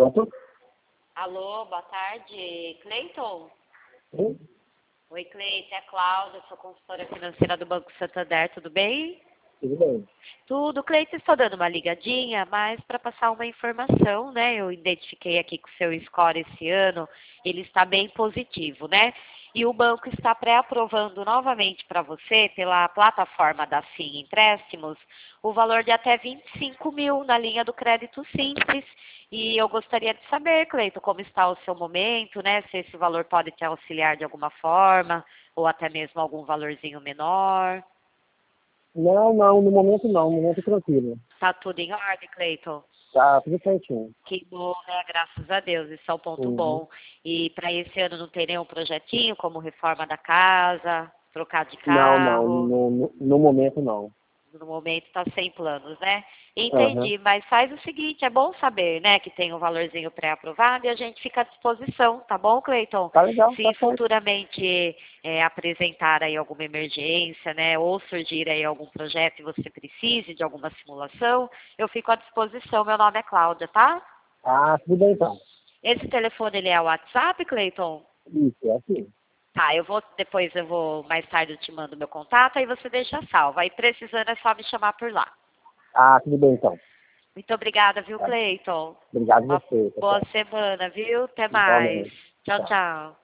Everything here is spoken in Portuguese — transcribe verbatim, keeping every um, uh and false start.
Pronto? Alô, boa tarde, Cleiton? Sim? Oi, Cleiton, é a Cláudia, sou consultora financeira do Banco Santander, tudo bem? Tudo bem. Tudo, Cleiton, estou dando uma ligadinha, mas para passar uma informação, né? Eu identifiquei aqui que o seu score esse ano, ele está bem positivo, né? E o banco está pré-aprovando novamente para você, pela plataforma da Sim Empréstimos, o valor de até vinte e cinco mil na linha do crédito simples. E eu gostaria de saber, Cleiton, como está o seu momento, né? Se esse valor pode te auxiliar de alguma forma, ou até mesmo algum valorzinho menor. Não, não, no momento não, no momento tranquilo. Tá tudo em ordem, Cleiton? Tá tudo certinho. Que bom, né? Graças a Deus, isso é um ponto Uhum. bom. E para esse ano não tem nenhum projetinho, como reforma da casa, trocar de Não, não, carro? no, no, no momento não. No momento está sem planos, né? Aham. Entendi, mas faz o seguinte, é bom saber, né, que tem um valorzinho pré-aprovado e a gente fica à disposição, tá bom, Cleiton? Tá legal, tá Se certo. futuramente é, apresentar aí alguma emergência, né, ou surgir aí algum projeto e você precise de alguma simulação, eu fico à disposição. Meu nome é Cláudia, tá? Ah, tudo bem então. Esse telefone, ele é o WhatsApp, Cleiton? Isso, é assim. Tá, eu vou, depois eu vou, mais tarde eu te mando meu contato, aí você deixa salvo. Aí precisando é só me chamar por lá. Ah, tudo bem então. Muito obrigada, viu, Tá. Cleiton? Obrigado Uma a você, boa pessoal. semana, viu? Até mais. Igualmente. Tchau, Tchau. tchau.